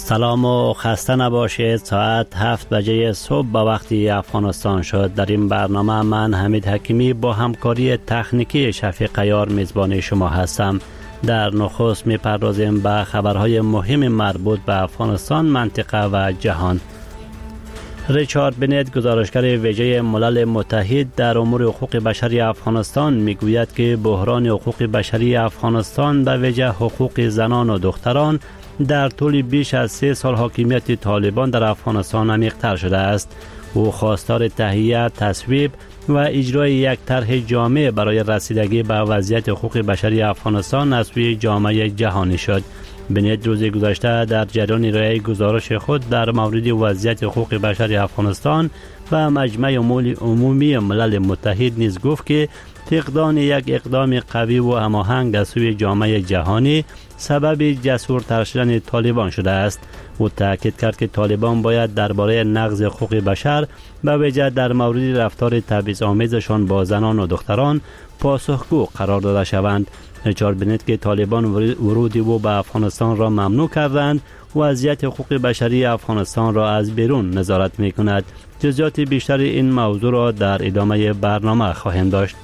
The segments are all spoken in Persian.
سلام و خسته نباشید. ساعت 7 بجه صبح به وقت افغانستان شد. در این برنامه من حمید حکیمی با همکاری تکنیکی شفیق عیار میزبان شما هستم. در نخست میپردازیم به خبرهای مهم مربوط به افغانستان، منطقه و جهان. ریچارد بنت، گزارشگر ویژه ملل متحد در امور حقوق بشری افغانستان، میگوید که بحران حقوق بشری افغانستان به ویژه حقوق زنان و دختران در طول بیش از 3 سال حاکمیت طالبان در افغانستان عمیق‌تر شده است. او خواستار تهیه، تصویب و اجرای یک طرح جامع برای رسیدگی به وضعیت حقوق بشری افغانستان از سوی جامعه جهانی شد. بنت روز گذشته در جریان ارائه گزارش خود در مورد وضعیت حقوق بشری افغانستان و مجمع عمومی ملل متحد نیز گفت که فقدان یک اقدام قوی و هماهنگ از سوی جامعه جهانی سبب جسورتر شدن طالبان شده است. او تاکید کرد که طالبان باید درباره نقض حقوق بشر به ویژه در مورد رفتار تبعیض‌آمیزشان با زنان و دختران پاسخگو قرار داده شوند. ریچارد بنت که طالبان ورود او به افغانستان را ممنوع کردند، وضعیت حقوق بشری افغانستان را از بیرون نظارت می کند. جزئیات بیشتر این موضوع را در ادامه برنامه خواهیم داشت.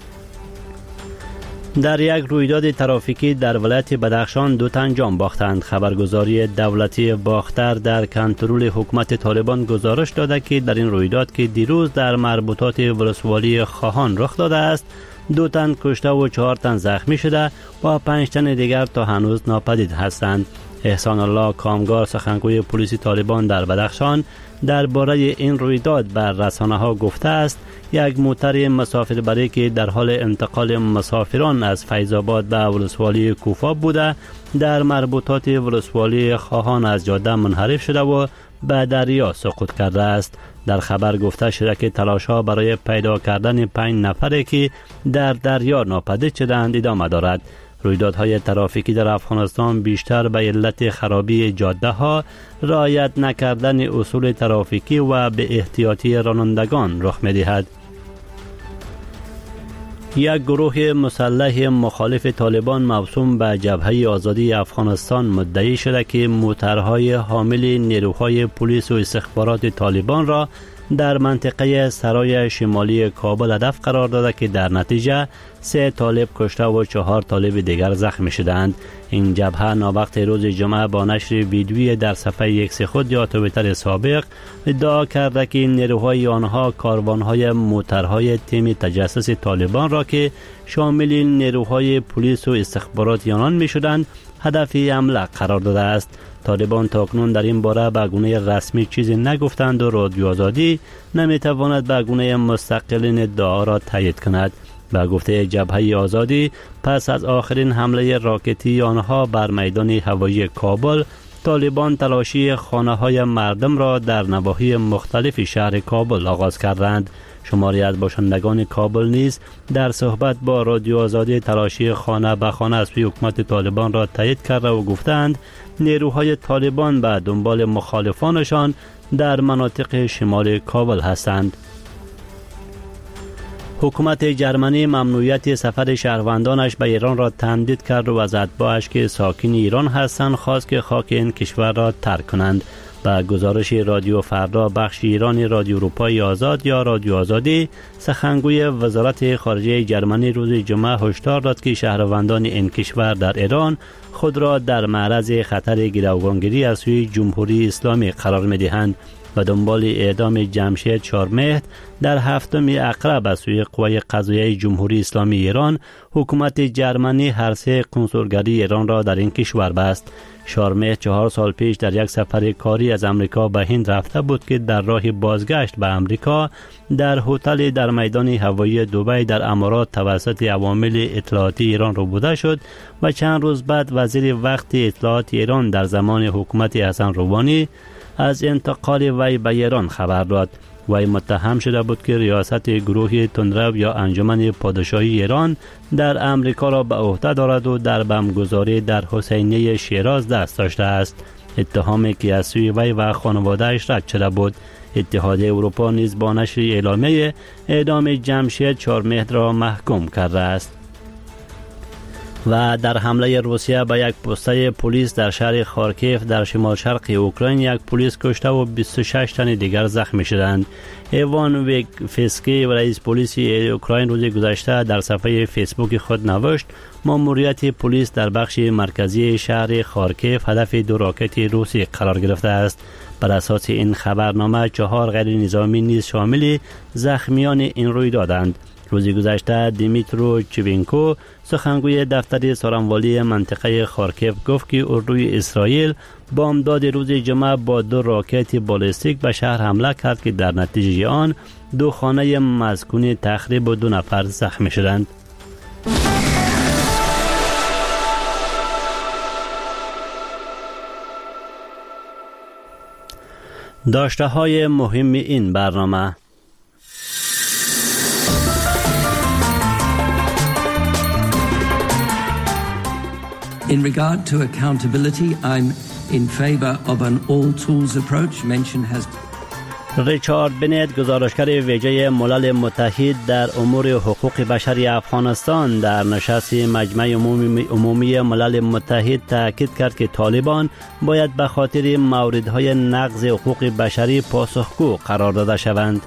در یک رویداد ترافیکی در ولایت بدخشان 2 تن جان باختند. خبرگزاری دولتی باختر در کنترل حکومت طالبان گزارش داده که در این رویداد که دیروز در مربوطات ولسوالی خواهان رخ داده است، 2 تن کشته و 4 تن زخمی شده و 5 تن دیگر تا هنوز ناپدید هستند. احسان الله کامگار، سخنگوی پلیس طالبان در بدخشان، درباره این رویداد بر رسانه‌ها گفته است یک موتر مسافربری که در حال انتقال مسافران از فیض‌آباد به ولسوالی کوفا بوده در مربوطات ولسوالی خواهان از جاده منحرف شده و به دریا سقوط کرده است. در خبر گفته شده که تلاش‌ها برای پیدا کردن 5 نفری که در دریا ناپدید شدند ادامه دارد. رویدادهای ترافیکی در افغانستان بیشتر به علت خرابی جاده‌ها، رعایت نکردن اصول ترافیکی و به احتیاطی رانندگان رخ می‌دهد. یک گروه مسلح مخالف طالبان موسوم به جبهه آزادی افغانستان مدعی شده که موترهای حامل نیروهای پلیس و استخبارات طالبان را در منطقه سرای شمالی کابل هدف قرار داده که در نتیجه 3 طالب کشته و 4 طالب دیگر زخمی شدند. این جبهه ناوقت روز جمعه با نشر ویدیویی در صفحه ایکس خود یا توییتر سابق ادعا کرده که نیروهای آنها کاروانهای موترهای تیم تجسس طالبان را که شامل نیروهای پلیس و استخبارات آنان می شدند هدف حمله قرار داده است. طالبان تاکنون در این باره به گونه رسمی چیزی نگفتند و رادیو آزادی نمیتواند به گونه مستقل این ادعا را تایید کند. به گفته جبهه آزادی، پس از آخرین حمله راکتی آنها بر میدان هوایی کابل، طالبان تلاشی خانه‌های مردم را در نواحی مختلف شهر کابل آغاز کردند. شماری از باشندگان کابل نیز در صحبت با رادیو آزادی تلاشی خانه به خانه از سوی حکومت طالبان را تایید کرده و گفتند نیروهای طالبان به دنبال مخالفانشان در مناطق شمال کابل هستند. حکومت جرمنی ممنوعیت سفر شهروندانش به ایران را تمدید کرد و از اتباعش که ساکن ایران هستند خواست که خاک این کشور را ترک کنند. با گزارش رادیو فردا بخش ایرانی رادیو اروپای آزاد یا رادیو آزادی، سخنگوی وزارت خارجه جرمنی روز جمعه هشدار داد که شهروندان این کشور در ایران خود را در معرض خطر گروگانگیری از سوی جمهوری اسلامی قرار می‌دهند. و دنبال اعدام جمشید شارمهد در 7 اقرب از سوی قوای قضاییه جمهوری اسلامی ایران، حکومت جرمنی هر 3 کنسولگری ایران را در این کشور بست. شارمهد 4 سال پیش در یک سفر کاری از امریکا به هند رفته بود که در راه بازگشت به امریکا در هتل در میدان هوایی دبی در امارات توسط عوامل اطلاعاتی ایران ربوده شد و چند روز بعد وزیر وقت اطلاعات ایران در زمان حکومت حسن روحانی از انتقال وی به ایران خبر داد. وی متهم شده بود که ریاست گروه تندرو یا انجمن پادشاهی ایران در امریکا را به عهده دارد و در بمبگذاری در حسینیه شیراز دست داشته است. اتهامی که از سوی وی و خانواده‌اش رد شده بود. اتحادیه اروپا نیز با نشر اعلامیه اعدام جمشید شارمهد را محکوم کرده است. و در حمله روسیه به یک پسته پلیس در شهر خارکیف در شمال شرق اوکراین یک پلیس کشته و 26 تن دیگر زخمی شدند. ایوان ویگفسکی رئیس پلیس اوکراین روز گذشته در صفحه فیسبوک خود نوشت ماموریت پلیس در بخش مرکزی شهر خارکیف هدف 2 راکت روسی قرار گرفته است. بر اساس این خبرنامه 4 غیر نظامی نیز شامل زخمیان این رویداد دادند. روز گذشته دیمیترو چیوینکو سخنگوی دفتر سارنوالی منطقه خارکیف گفت که اردوی اسرائیل بامداد روز جمعه با 2 راکت بالستیک به شهر حمله کرد که در نتیجه آن 2 خانه مسکونی تخریب و 2 نفر زخمی شدند. داشته های مهم این برنامه: In regard to accountability, I'm in favor of an all-tools approach. Mention has ریچارد بنت گزارشگر ویژه ملل متحد در امور حقوق بشری افغانستان در نشست مجمع عمومی ملل متحد تاکید کرد که طالبان باید به خاطر موردهای نقض حقوق بشری پاسخگو قرار داده شوند.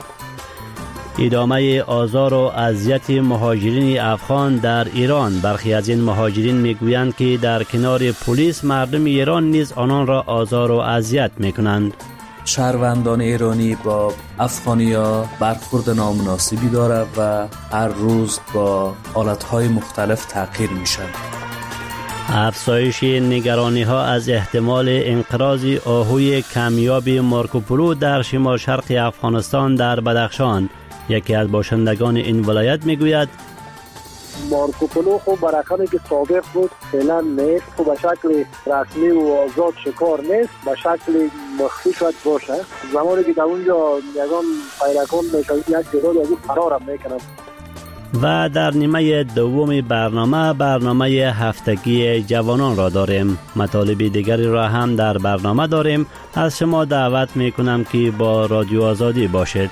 ادامه آزار و اذیت مهاجرین افغان در ایران: برخی از این مهاجرین میگویند که در کنار پلیس مردم ایران نیز آنان را آزار و اذیت میکنند. شهروندان ایرانی با افغانی‌ها برخورد نامناسبی دارد و هر روز با حالتهای مختلف تغییر میشن. افزایش نگرانی‌ها از احتمال انقراض آهوی کمیاب مارکوپولو در شمال شرق افغانستان در بدخشان. یکی از باشندگان این ولایت میگوید مارکوپولو خب برخلاف که سابق بود فعلا نیست، خب به شکل رسمی و آزاد شکار نیست، به شکل مخفی شاید باشه. زمانی که در اونجا یگان پیرکان میشه یک تعداد از او فرار هم میکنند. و در نیمه دوم برنامه هفتگی جوانان را داریم. مطالب دیگری را هم در برنامه داریم. از شما دعوت میکنم که با رادیو آزادی باشید.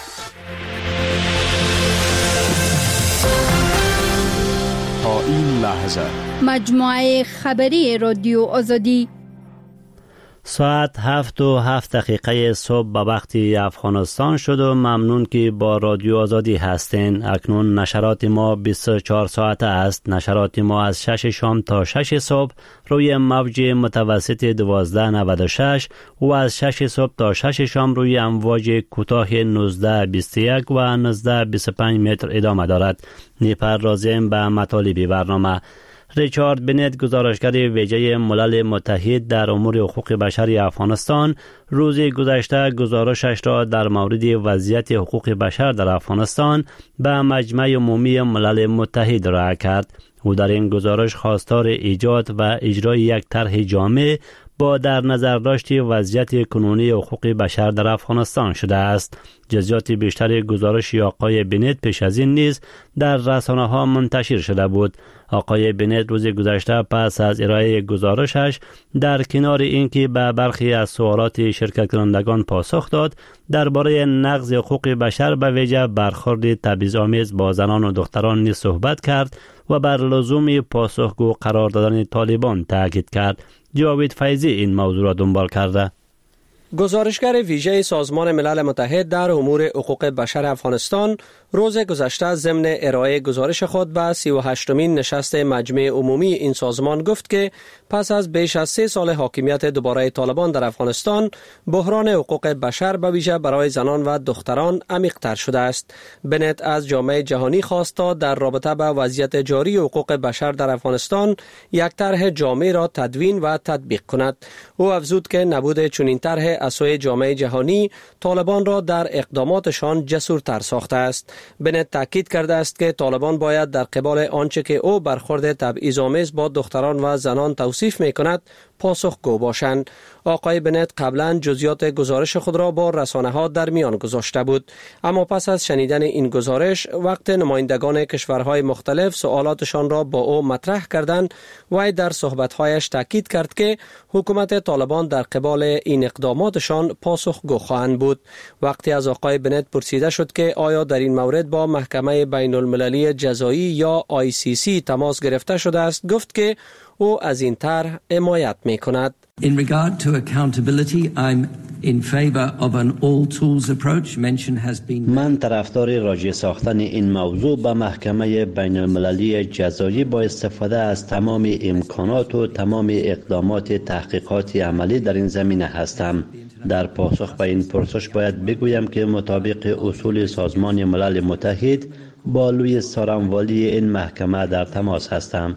این لحظه مجموعه خبری رادیو آزادی. ساعت 7:07 صبح به وقت افغانستان شد و ممنون که با رادیو آزادی هستین. اکنون نشرات ما 24 ساعته است. نشرات ما از 6 شام تا 6 صبح روی موج متوسط 1296 و از 6 صبح تا 6 شام روی امواج کوتاه 1921 و 1925 متر ادامه دارد. می‌پردازیم به مطالب برنامه. ریچارد بنت گزارشگر ویژه ملل متحد در امور حقوق بشری افغانستان روز گذشته گزارشش را در مورد وضعیت حقوق بشر در افغانستان به مجمع عمومی ملل متحد ارائه کرد. او در این گزارش خواستار ایجاد و اجرای یک طرح جامع با در نظر داشت وضعیت کنونی حقوق بشر در افغانستان شده است. جزئیات بیشتر گزارش آقای بنت پیش از این نیز در رسانه‌ها منتشر شده بود. آقای بنت روز گذشته پس از ارائه گزارشش در کنار اینکه به برخی از سوالات شرکت کنندگان پاسخ داد، درباره نقض حقوق بشر به ویژه برخورد تبعیض‌آمیز با زنان و دختران نیز صحبت کرد و بر لزوم پاسخگو قرار دادن طالبان تاکید کرد. جاوید فیضی این موضوع را دنبال کرده. گزارشگر ویژه سازمان ملل متحد در امور حقوق بشر افغانستان روز گذشته ضمن ارائه گزارش خود به 38مین نشست مجمع عمومی این سازمان گفت که پس از بیش از 3 سال حاکمیت دوباره طالبان در افغانستان، بحران حقوق بشر به ویژه برای زنان و دختران عمیق‌تر شده است. بنت از جامعه جهانی خواست تا در رابطه با وضعیت جاری حقوق بشر در افغانستان یک طرح جامع را تدوین و تطبیق کند. او افزود که نبود چنین طرح از سوی جامعه جهانی طالبان را در اقداماتشان جسورتر ساخته است. بنت تاکید کرده است که طالبان باید در قبال آنچه که او برخورد تبعیض‌آمیز با دختران و زنان توصیف می‌کند پاسخگو باشند. آقای بنت قبلا جزئیات گزارش خود را با رسانه‌ها در میان گذاشته بود، اما پس از شنیدن این گزارش وقت نمایندگان کشورهای مختلف سوالاتشان را با او مطرح کردند، وی در صحبت‌هایش تاکید کرد که حکومت طالبان در قبال این اقداماتشان پاسخگو خواهند بود. وقتی از آقای بنت پرسیده شد که آیا در این مورد با محکمه بین المللی جزایی یا ICC تماس گرفته شده است، گفت که او از این طرح حمایت می‌کند. In regard to accountability, I'm in favor of an all-tools approach. Mention has been. من طرفدار راجع ساختن این موضوع به محکمه بین المللی جزایی با استفاده از تمام امکانات و تمام اقدامات تحقیقاتی عملی در این زمینه هستم. در پاسخ به این پرسش باید بگویم که مطابق اصول سازمان ملل متحد با لوی سارنوالی این محکمه در تماس هستم.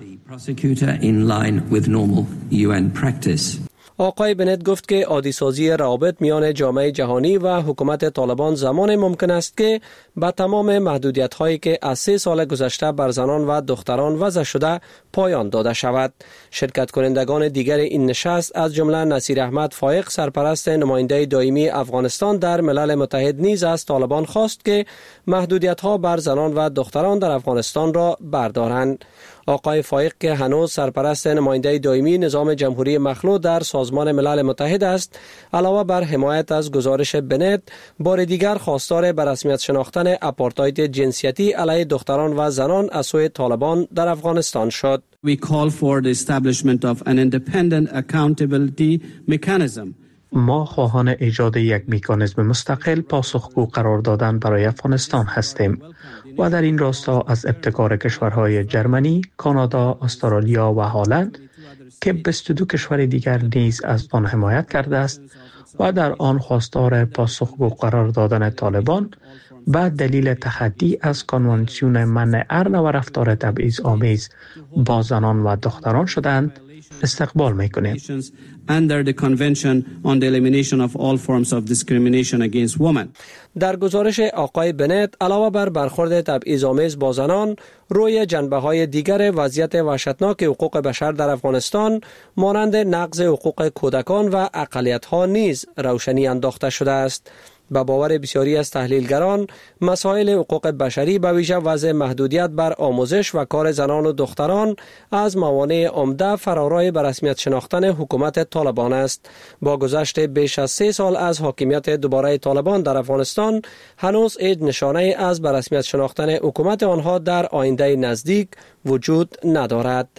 آقای بنت گفت که عادی سازی روابط میان جامعه جهانی و حکومت طالبان زمان ممکن است که با تمام محدودیت هایی که از 3 سال گذشته بر زنان و دختران وضع شده پایان داده شود. شرکت کنندگان دیگر این نشست از جمله نصیر احمد فایق سرپرست نماینده دائمی افغانستان در ملل متحد نیز از طالبان خواست که محدودیت ها بر زنان و دختران در افغانستان را بردارند. آقای فایق که هنوز سرپرست نماینده دائمی نظام جمهوری مخلوع در سازمان ملل متحد است، علاوه بر حمایت از گزارش بنت، بار دیگر خواستار به رسمیت شناختن آپارتاید جنسیتی علیه دختران و زنان از سوی طالبان در افغانستان شد. We call for the establishment of an independent accountability mechanism. ما خواهان ایجاد یک مکانیزم مستقل پاسخگو قرار دادن برای افغانستان هستیم و در این راستا از ابتکار کشورهای جرمنی، کانادا، استرالیا و هلند که 22 کشور دیگر نیز از آن حمایت کرده است و در آن خواستار پاسخگو قرار دادن طالبان به دلیل تخطی از کنوانسیون منع هر نوع رفتار تبعیض‌آمیز با زنان و دختران شدند استقبال می‌کنیم. Under the Convention on the Elimination of All Forms of Discrimination Against Women. در گزارش آقای بنت علاوه بر برخورد تبعیض‌آمیز با زنان، روی جنبه‌های دیگر وضعیت وحشتناک حقوق بشر در افغانستان مانند نقض حقوق کودکان و اقلیت‌ها نیز روشنی انداخته شده است. به باور بسیاری از تحلیلگران، مسائل حقوق بشری به ویژه وضع محدودیت بر آموزش و کار زنان و دختران از موانع عمده فرارای به رسمیت شناختن حکومت طالبان است. با گذشت بیش از 3 سال از حاکمیت دوباره طالبان در افغانستان، هنوز هیچ نشانه از به رسمیت شناختن حکومت آنها در آینده نزدیک وجود ندارد.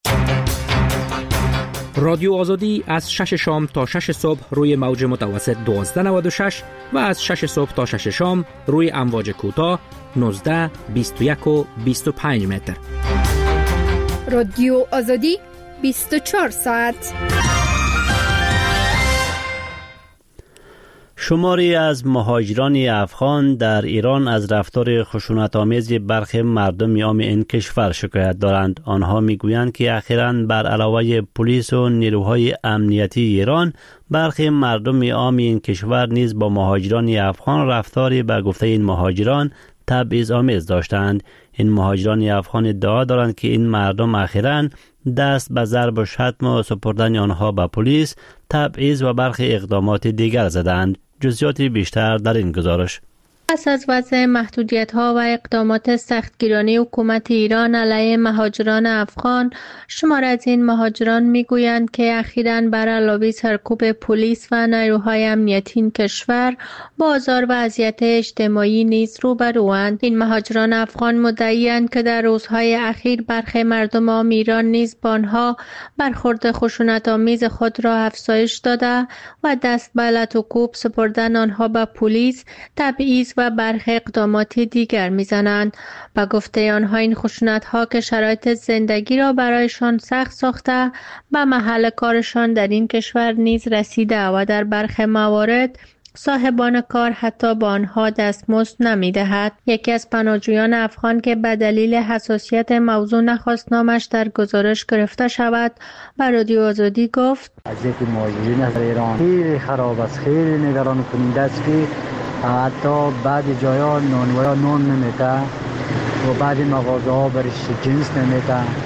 رادیو آزادی از 6 شام تا 6 صبح روی موج متوسط 1296 و از 6 صبح تا 6 شام روی امواج کوتاه 19، 21 و 25 متر. رادیو آزادی 24 ساعت. شماری از مهاجران افغان در ایران از رفتار خشونت‌آمیز برخی مردم عام این کشور شکایت دارند. آنها میگویند که اخیراً بر علاوه پلیس و نیروهای امنیتی ایران، برخی مردم عام این کشور نیز با مهاجران افغان رفتاری به گفته این مهاجران تبعیض‌آمیز داشتند. این مهاجران افغان ادعا دارند که این مردم اخیراً دست به ضرب و شتم و سپردن آنها به پلیس، تبعیض و برخی اقدامات دیگر زدند. جزئیات بیشتر در این گزارش. پس از وضع محدودیت‌ها و اقدامات سختگیرانه حکومت ایران علیه مهاجران افغان، شمار از این مهاجران می‌گویند که اخیراً بر علاوه سرکوب پلیس و نیروهای امنیتی این کشور با آزار و اذیت اجتماعی نیز روبروند. این مهاجران افغان مدعی‌اند که در روزهای اخیر برخی مردم عام ایران نیز با آنها برخورد خشونت‌آمیز خود را افزایش داده و دست به لط و کوب سپردن آنها به پلیس، تبعیض و برخی اقدامات دیگر میزنند. با گفته آنها این خشونت‌ها که شرایط زندگی را برایشان سخت ساخته، به محل کارشان در این کشور نیز رسیده و در برخی موارد صاحبان کار حتی با آنها دستمزد نمی‌دهد. یکی از پناهجویان افغان که به دلیل حساسیت موضوع نخواست نامش در گزارش گرفته شود، به رادیو آزادی گفت: وضعیت مهاجرین در ایران خیلی خراب است، خیلی نگران کننده است که حتی بعد جایا نان نمیده و بعد مغازه ها برش جنس نمیده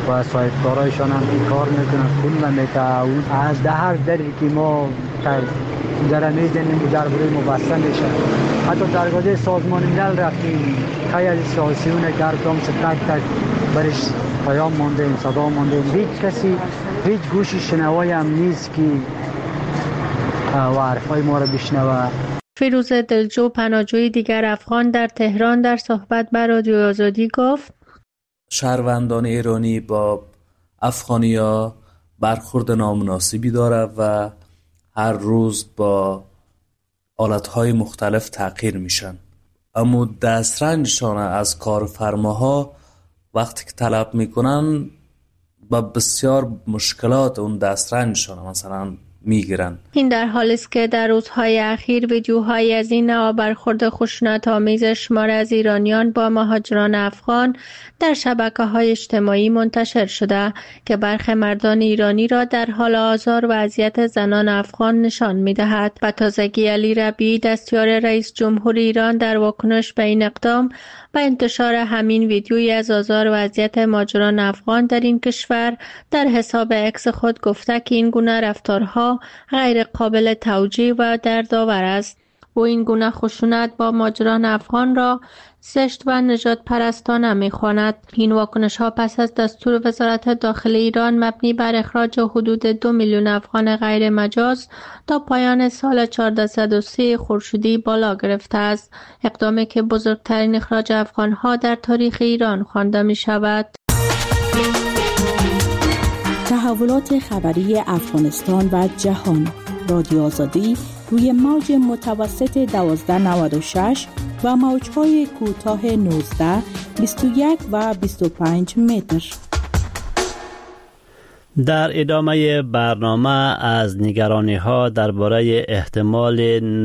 و صاحبکارایشان هم این کار میکنن، پول نمیده. اون از هر دری که ما در میزنیم در بروی مبسته میشه. حتی درگاه سازمان ملل رفتیم، خیلی از سیاسیونه که هر کام تک تک برش پیام مانده، صدا مانده. هیچ کسی، هیچ گوشی شنوایی هم نیست که و حرفای ما رو بشنوه. فیروز دلجو، پناهجوی دیگر افغان در تهران، در صحبت با رادیو آزادی گفت شهروندان ایرانی با افغانیا برخورد نامناسبی داره و هر روز با آلتهای مختلف تغییر میشن. اما دسترنجشان از کارفرماها وقتی که طلب میکنن با بسیار مشکلات اون دسترنجشان مثلا میگیرن. این در حالی است که در روزهای اخیر ویدیوهایی از این نوع برخورد خشونت‌آمیز شمار از ایرانیان با مهاجران افغان در شبکه‌های اجتماعی منتشر شده که برخی مردان ایرانی را در حال آزار و اذیت زنان افغان نشان می‌دهد. به تازگی علی ربیعی، دستیار رئیس جمهور ایران، در واکنش به این اقدام و انتشار همین ویدیویی از آزار و اذیت مهاجران افغان در این کشور در حساب اکس خود گفته که این گونه رفتارها غیر قابل توجیه و دردآور است. او این گونه خشونت با مهاجران افغان را زشت و نژاد پرستانه می‌خواند. این واکنش ها پس از دستور وزارت داخلی ایران مبنی بر اخراج حدود 2 میلیون افغان غیر مجاز تا پایان سال 1403 خورشیدی بالا گرفته است، اقدامی که بزرگترین اخراج افغان‌ها در تاریخ ایران خوانده می‌شود. تحولات خبری افغانستان و جهان. رادیو آزادی روی موج متوسط 1296 و موج‌های کوتاه 19، 21 و 25 متر. در ادامه برنامه از نگرانی‌ها درباره احتمال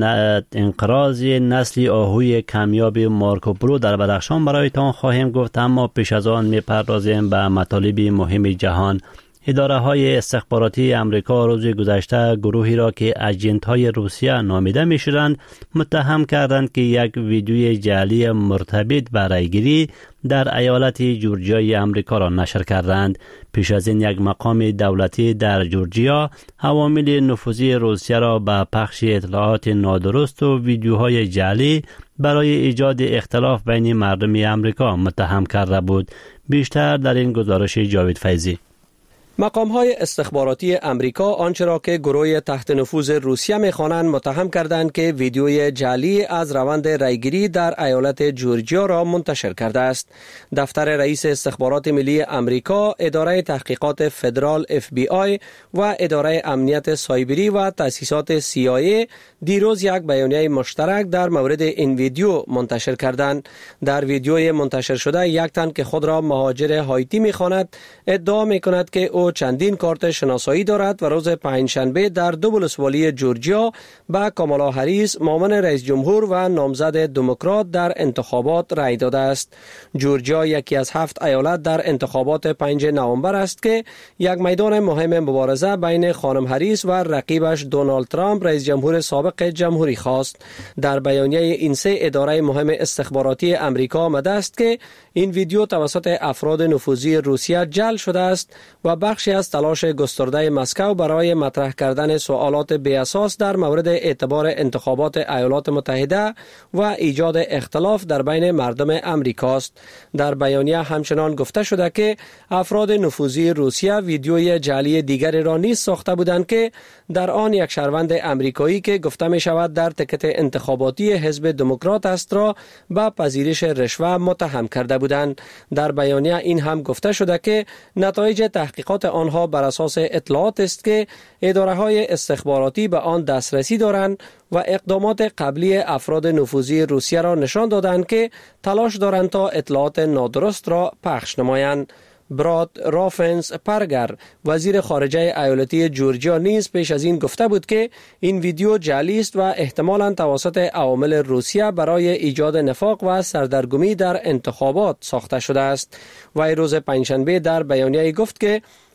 انقراض نسل آهوی کمیاب مارکوپولو در بدخشان برایتان خواهیم گفت، اما پیش از آن می‌پردازیم به مطالب مهم جهان. اداره‌های استخباراتی امریکا روز گذشته گروهی را که اجنت‌های روسیه نامیده می‌شدند متهم کردند که یک ویدیوی جعلی مرتبط به رایگیری در ایالت جورجیای امریکا را نشر کردند. پیش از این یک مقام دولتی در جورجیا عوامل نفوذی روسیه را به پخش اطلاعات نادرست و ویدیوهای جعلی برای ایجاد اختلاف بین مردم امریکا متهم کرده بود. بیشتر در این گزارش جاوید فیضی. مقام‌های استخباراتی امریکا آنچه را که گروه تحت نفوذ روسیه می‌خوانند متهم کردند که ویدیوی جعلی از روند رایگیری در ایالت جورجیا را منتشر کرده است. دفتر رئیس استخبارات ملی امریکا، اداره تحقیقات فدرال FBI و اداره امنیت سایبری و تأسیسات CIA دیروز یک بیانیه مشترک در مورد این ویدیو منتشر کردند. در ویدیوی منتشر شده یک تن که خود را مهاجر هایتی می‌خواند ادعا می‌کند که او چندین کارت شناسایی دارد و روز پنجشنبه در دو ولسوالی جورجیا به کامالا هریس، معاون رئیس جمهور و نامزد دموکرات در انتخابات رای داده است. جورجیا یکی از 7 ایالت در انتخابات 5 نوامبر است که یک میدان مهم مبارزه بین خانم هریس و رقیبش دونالد ترامپ، رئیس جمهور سابق جمهوری خواست. در بیانیه این سه اداره مهم استخباراتی امریکا آمده است که این ویدیو توسط افراد نفوذی روسیه جعل شده است و بخشی از تلاش گسترده مسکو برای مطرح کردن سوالات بی اساس در مورد اعتبار انتخابات ایالات متحده و ایجاد اختلاف در بین مردم امریکا است. در بیانیه همچنان گفته شده که افراد نفوذی روسیه ویدیوی جعلی دیگری را نیز ساخته بودند که در آن یک شهروند امریکایی که گفته می شود در تکت انتخاباتی حزب دموکرات است را به پذیرش رشوه متهم کرده بودند. در بیانیه این هم گفته شده که نتایج تحقیقات آنها بر اساس اطلاعات است که اداره‌های استخباراتی به آن دسترسی دارند و اقدامات قبلی افراد نفوذی روسیه را نشان دادند که تلاش دارند تا اطلاعات نادرست را پخش نمایند. براد رافنس پرگر، وزیر خارجه ایالتی جورجیا، نیز پیش از این گفته بود که این ویدیو جعلی است و احتمالاً توسط عوامل روسیه برای ایجاد نفاق و سردرگمی در انتخابات ساخته شده است. و روز پنجشنبه در بیانیه گفت که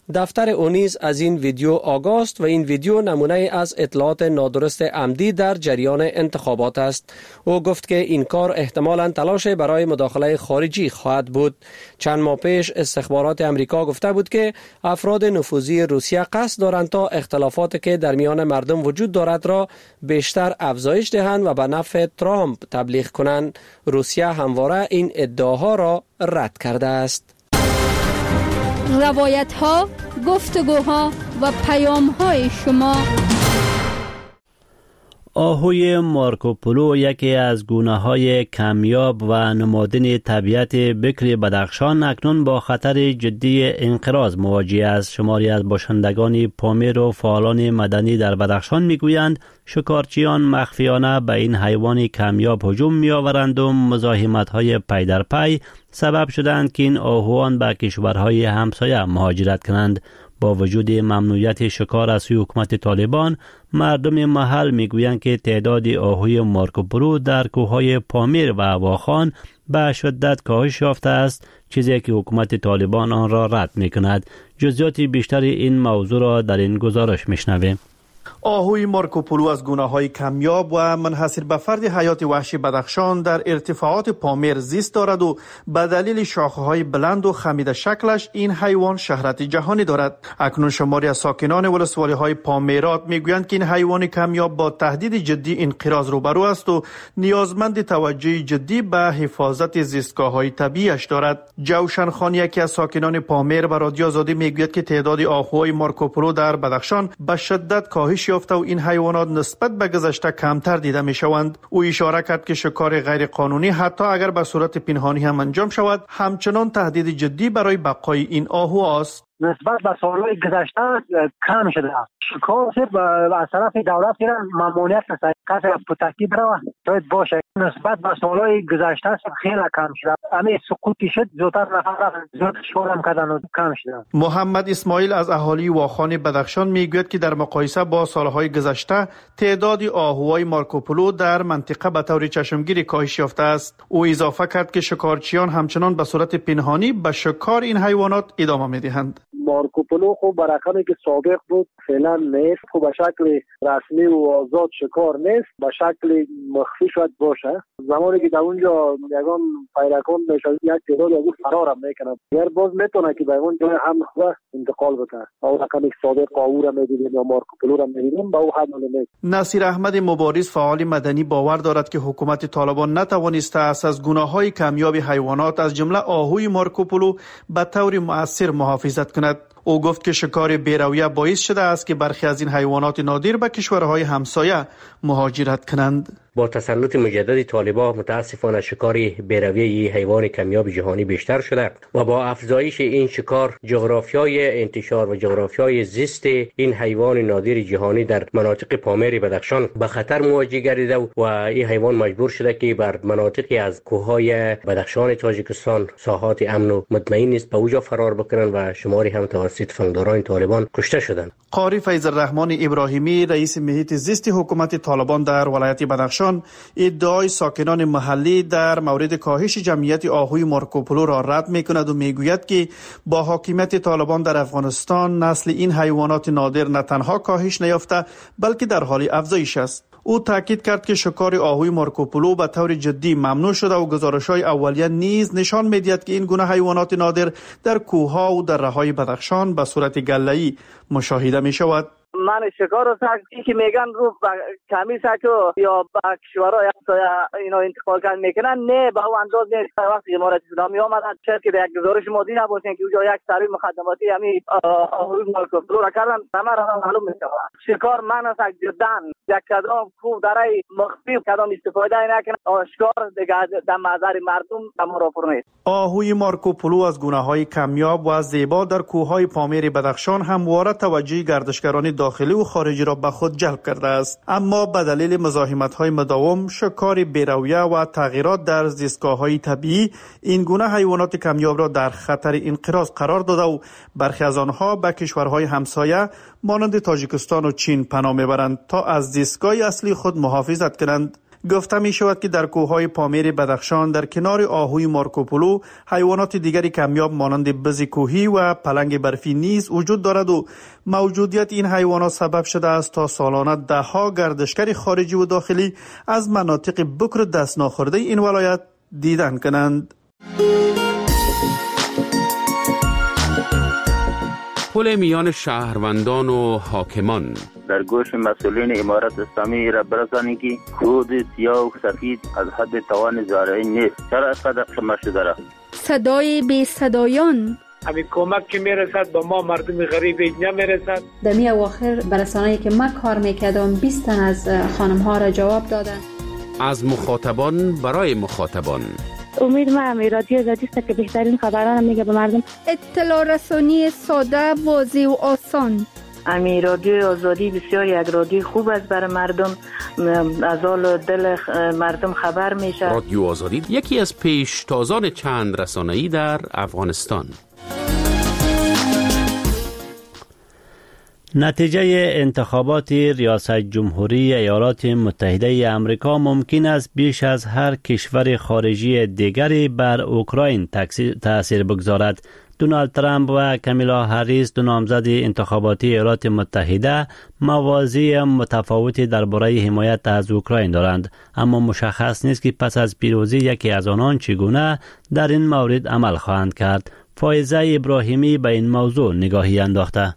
دفتر او نیز از این ویدیو آگاه است و این ویدیو نمونه از اطلاعات نادرست عمدی در جریان انتخابات است. او گفت که این کار احتمالاً تلاش برای مداخله خارجی خواهد بود. چند ماه پیش استخبارات امریکا گفته بود که افراد نفوذی روسیه قصد دارند تا اختلافاتی که در میان مردم وجود دارد را بیشتر افزایش دهند و به نفع ترامپ تبلیغ کنند. روسیه همواره این ادعاها را رد کرده است. روایت ها، گفتگوها و پیام های شما. آهوی مارکوپولو یکی از گونه‌های کمیاب و نمادین طبیعت بکر بدخشان اکنون با خطر جدی انقراض مواجه است. شماری از باشندگان پامیر و فعالان مدنی در بدخشان میگویند شکارچیان مخفیانه به این حیوان کمیاب هجوم می‌آورند و مزاحمت‌های پی در پی سبب شدند که این آهوان به کشورهای همسایه مهاجرت کنند. با وجود ممنوعیت شکار از سوی حکومت طالبان، مردم محل میگویند که تعداد آهوی مارکوپولو در کوههای پامیر و واخان به شدت کاهش یافته است، چیزی که حکومت طالبان آن را رد میکند. جزئیات بیشتر این موضوع را در این گزارش میشنویم. آهوی مارکوپولو از گونه‌های کمیاب و منحصر به فرد حیات وحشی بدخشان در ارتفاعات پامیر زیست دارد و به دلیل شاخه‌های بلند و خمیده شکلش این حیوان شهرت جهانی دارد. اکنون شماری از ساکنان ولسوالی‌های پامیرات میگویند که این حیوان کمیاب با تهدید جدی انقراض روبرو است و نیازمند توجه جدی به حفاظت زیستگاه‌های طبیعیش دارد. جوشن خان، یکی از ساکنان پامیر، به رادیو آزادی میگوید که تعداد آهوهای مارکوپولو در بدخشان به شدت کاهش یافته و این حیوانات نسبت به گذشته کمتر دیده می شوند. او اشاره کرد که شکار غیر قانونی حتی اگر به صورت پنهانی هم انجام شود، همچنان تهدید جدی برای بقای این آهو است. نسبت به سالهای گذشته کم شده. شکار از طرف دولت ممنوعیت است. کسی پتکی بروه باید باشه. نسبت به سالهای گذشته خیلی کم شده. همین سقوطی شد، زودتر نفر زیاد شکار هم کردن و کم شده. محمد اسماعیل از اهالی واخان بدخشان میگوید که در مقایسه با سالهای گذشته تعداد آهوهای مارکوپولو در منطقه به طور چشمگیری کاهش یافته است. او اضافه کرد که شکارچیان همچنان به صورت پنهانی به شکار این حیوانات ادامه میدهند. مارکوپولو خب برقمی که سابق بود فعلا نیست. خب به شکل رسمی و آزاد شکار نیست، به شکل مخفی شاید باشه. زمانی که در اونجا یگان پیرکان میشه یک تعداد از فرار هم میکنن، اگر باز میتونه که به اون جای هم انتقال بده. او رقمی که سابق قاور میدیدیم یا مارکوپولو را میدیدیم به او حد نیست. نصیر احمد مبارز، فعال مدنی، باور دارد که حکومت طالبان نتوانسته است از گونه‌های کمیاب حیوانات از جمله آهوی مارکوپولو به طور مؤثر محافظت کند. او گفت که شکار بی‌رویه باعث شده است که برخی از این حیوانات نادر به کشورهای همسایه مهاجرت کنند. با تسلط مجدد طالبان متاسفانه شکار بی‌رویه حیوان کمیاب جهانی بیشتر شده و با افزایش این شکار جغرافیای انتشار و جغرافیای زیست این حیوان نادر جهانی در مناطق پامیر بدخشان به خطر مواجه گردیده و این حیوان مجبور شده که بر مناطقی از کوههای بدخشان تاجیکستان ساحات امن و مطمئن نیست به اوجا فرار بکنن و شماری هم توسط فنگداران طالبان کشته شدند. قاری فیض الرحمن ابراهیمی، رئیس محیط زیست حکومت طالبان در ولایت بدخشان، ادعای ساکنان محلی در مورد کاهش جمعیت آهوی مارکوپولو را رد می‌کند و میگوید که با حاکمیت طالبان در افغانستان نسل این حیوانات نادر نه تنها کاهش نیافته بلکه در حال افزایش است. او تاکید کرد که شکار آهوی مارکوپولو به طور جدی ممنوع شده و گزارش‌های اولیه نیز نشان می‌دهد که این گونه حیوانات نادر در کوه‌ها و دره‌های بدخشان به صورت گله‌ای مشاهده می‌شود. من شکار رو ساکی که میگن رو کمی ساکو یا با کشورهای اینا انتقال کردن میکنن، نه به اون انداز نیست. وقتی امارات اسلامی آمدن شاید که یک گزارش مادی نباشین که اونجا یک سری مخدماتی همین آهوی مارکوپولو را کردن، همه را معلوم میشه. شکار من از جدا یک کدام خوب درای مخفی کدام استفاده نکنه، آشکار دیگه در نظر مردم تمرافر نیست. آهوی مارکوپولو از گونه‌های کمیاب و زیبا در کوههای پامیر بدخشان همواره توجه گردشگران داخلی و خارجی را به خود جلب کرده است، اما به دلیل مزاحمت‌های مداوم، شکار بی‌رویه و تغییرات در زیستگاه‌های طبیعی این گونه حیوانات کمیاب را در خطر انقراض قرار داده و برخی از آنها به کشورهای همسایه مانند تاجیکستان و چین پناه میبرند تا از زیستگاه اصلی خود محافظت کنند. گفته می شود که در کوههای پامیر بدخشان در کنار آهوی مارکوپولو حیوانات دیگری کمیاب مانند بز کوهی و پلنگ برفی نیز وجود دارد و موجودیت این حیوانات سبب شده است تا سالانه دهها گردشگر خارجی و داخلی از مناطق بکر دست ناخورده این ولایت دیدن کنند. پل میان شهروندان و حاکمان در گوش مسئولین امارت اسلامی را برسانید که کود سیاه و سفید از حد توان زارعی نیست. چرا اینقدر خمار شده را؟ صدای بی صدایان، همین کمک که میرسد به ما مردم غریب نمیرسد. در می اواخر برسانه‌ای که ما کار میکردم 20 تن از خانم ها را جواب دادن. از مخاطبان برای مخاطبان. امید ما همی رادیو آزادی است که بهترین خبران میگه به مردم. اطلاع رسانی ساده، واضح و آسان. امی رادیو آزادی بسیار یک رادیو خوب است برای مردم، از حال دل مردم خبر میشه. رادیو آزادی یکی از پیشتازان چند رسانه‌ای در افغانستان. نتیجه انتخابات ریاست جمهوری ایالات متحده آمریکا ممکن است بیش از هر کشور خارجی دیگری بر اوکراین تأثیر بگذارد. دونالد ترامپ و کامیلا هریس، دو نامزد انتخاباتی ایالات متحده، موازی متفاوتی درباره حمایت از اوکراین دارند، اما مشخص نیست که پس از پیروزی یکی از آنان چگونه در این مورد عمل خواهند کرد. فائزه ابراهیمی به این موضوع نگاهی انداخته.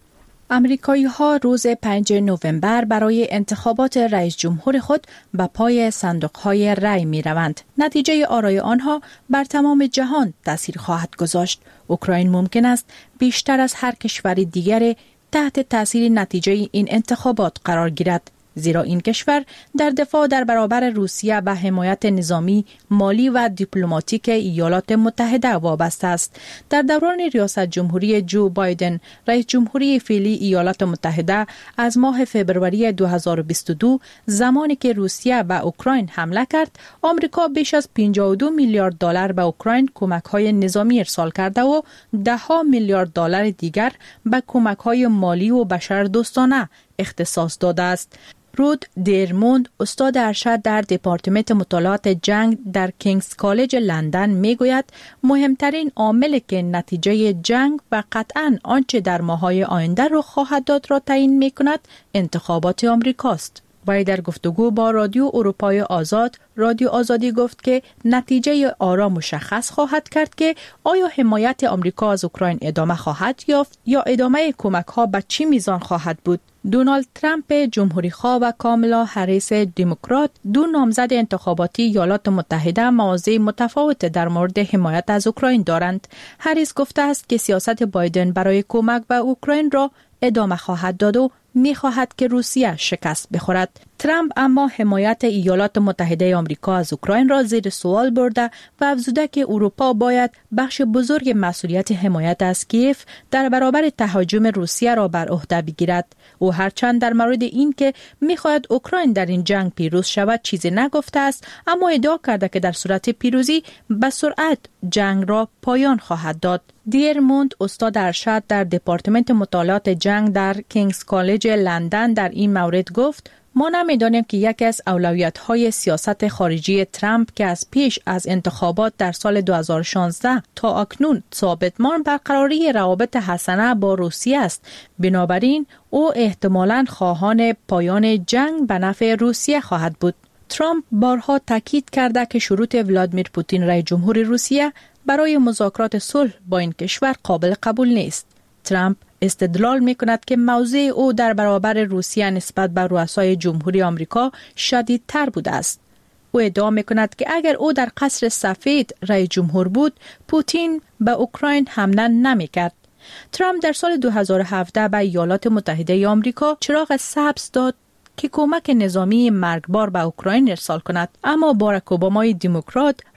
امریکایی ها روز 5 نوامبر برای انتخابات رئیس جمهور خود به پای صندوق های رای می روند. نتیجه آرای آنها بر تمام جهان تاثیر خواهد گذاشت. اوکراین ممکن است بیشتر از هر کشور دیگری تحت تاثیر نتیجه این انتخابات قرار گیرد، زیرا این کشور در دفاع در برابر روسیه و حمایت نظامی، مالی و دیپلماتیک ایالات متحده وابسته است. در دوران ریاست جمهوری جو بایدن، رئیس جمهوری فعلی ایالات متحده، از ماه فوریه 2022 زمانی که روسیه به اوکراین حمله کرد، آمریکا بیش از 52 میلیارد دلار به اوکراین کمک‌های نظامی ارسال کرده و 10 میلیارد دلار دیگر به کمک‌های مالی و بشردوستانه اختصاص داده است. رود دیرموند، استاد ارشد در دپارتمان مطالعات جنگ در کینگز کالج لندن میگوید مهمترین عامل که نتیجه جنگ و قطعاً آنچه در ماه‌های آینده رخ خواهد داد را تعیین می‌کند انتخابات آمریکاست. وی در گفتگو با رادیو اروپای آزاد، رادیو آزادی گفت که نتیجه آرا مشخص خواهد کرد که آیا حمایت آمریکا از اوکراین ادامه خواهد یافت یا ادامه کمک‌ها به چه میزان خواهد بود. دونالد ترامپ جمهوری‌خواه و کاملا هریس دموکرات، دو نامزد انتخاباتی ایالات متحده، مواضع متفاوت در مورد حمایت از اوکراین دارند. هریس گفته است که سیاست بایدن برای کمک به اوکراین را ادامه خواهد داد و می‌خواهد که روسیه شکست بخورد. ترامپ اما حمایت ایالات متحده آمریکا از اوکراین را زیر سوال برده و افزوده که اروپا باید بخش بزرگ مسئولیت حمایت از کیف در برابر تهاجم روسیه را بر عهده بگیرد. او هرچند در مورد این که می‌خواهد اوکراین در این جنگ پیروز شود چیزی نگفته است، اما ادعا کرده که در صورت پیروزی به سرعت جنگ را پایان خواهد داد. دیرموند، استاد ارشد در دپارتمان مطالعات جنگ در کینگز کالج لندن، در این مورد گفت ما نمی‌دانیم که یکی از اولویت‌های سیاست خارجی ترامپ که از پیش از انتخابات در سال 2016 تا اکنون ثابتمان برقراری روابط حسنه با روسیه است. بنابراین او احتمالاً خواهان پایان جنگ به نفع روسیه خواهد بود. ترامپ بارها تاکید کرده که شروط ولادیمیر پوتین رئیس جمهور روسیه برای مذاکرات صلح با این کشور قابل قبول نیست. ترامپ استدلال می‌کند که موضع او در برابر روسیه نسبت به رؤسای جمهوری آمریکا شدیدتر بوده است. او ادعا می‌کند که اگر او در قصر سفید رئیس جمهور بود، پوتین به اوکراین حمله نمی‌کرد. ترامپ در سال 2017 به ایالات متحده آمریکا چراغ سبز داد که کمک نظامی مرگبار به اوکراین ارسال کند، اما باراک اوبامای دموکرات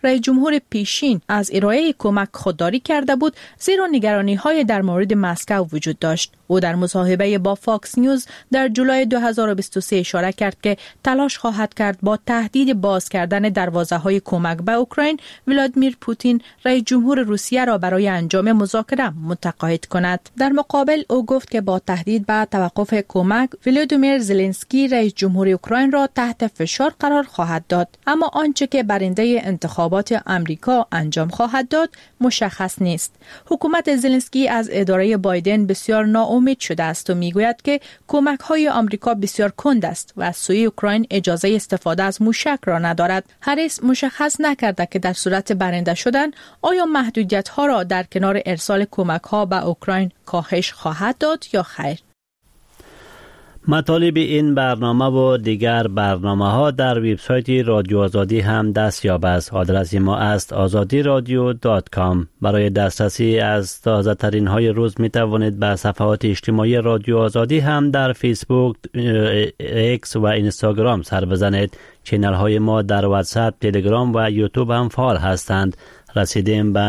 رئیس جمهور پیشین از ارائه کمک خودداری کرده بود، زیرا نگرانی‌های در مورد مسکو وجود داشت. او در مصاحبه با فاکس نیوز در جولای 2023 اشاره کرد که تلاش خواهد کرد با تهدید باز کردن دروازه‌های کمک به اوکراین، ولادیمیر پوتین رئیس جمهور روسیه را برای انجام مذاکره متقاعد کند. در مقابل او گفت که با تهدید به توقف کمک، ولادیمیر زلنسکی رئیس جمهور اوکراین را تحت فشار قرار خواهد داد. اما آنچه که برنده انتخابات آمریکا انجام خواهد داد مشخص نیست. حکومت زلنسکی از اداره بایدن بسیار ناامید شده است و میگوید که کمک‌های آمریکا بسیار کند است و از سوی اوکراین اجازه استفاده از موشک را ندارد. هریس مشخص نکرده که در صورت برنده شدن آیا محدودیت‌ها را در کنار ارسال کمک‌ها به اوکراین کاهش خواهد داد یا خیر. مطالب این برنامه و دیگر برنامه‌ها در وبسایت رادیو آزادی هم دستیاب است. آدرس ما است azadiradio.com. برای دسترسی از تازه ترین های روز می توانید به صفحات اجتماعی رادیو آزادی هم در فیسبوک، ایکس و اینستاگرام سر بزنید. چینل های ما در واتساپ، تلگرام و یوتیوب هم فعال هستند. رسیدیم به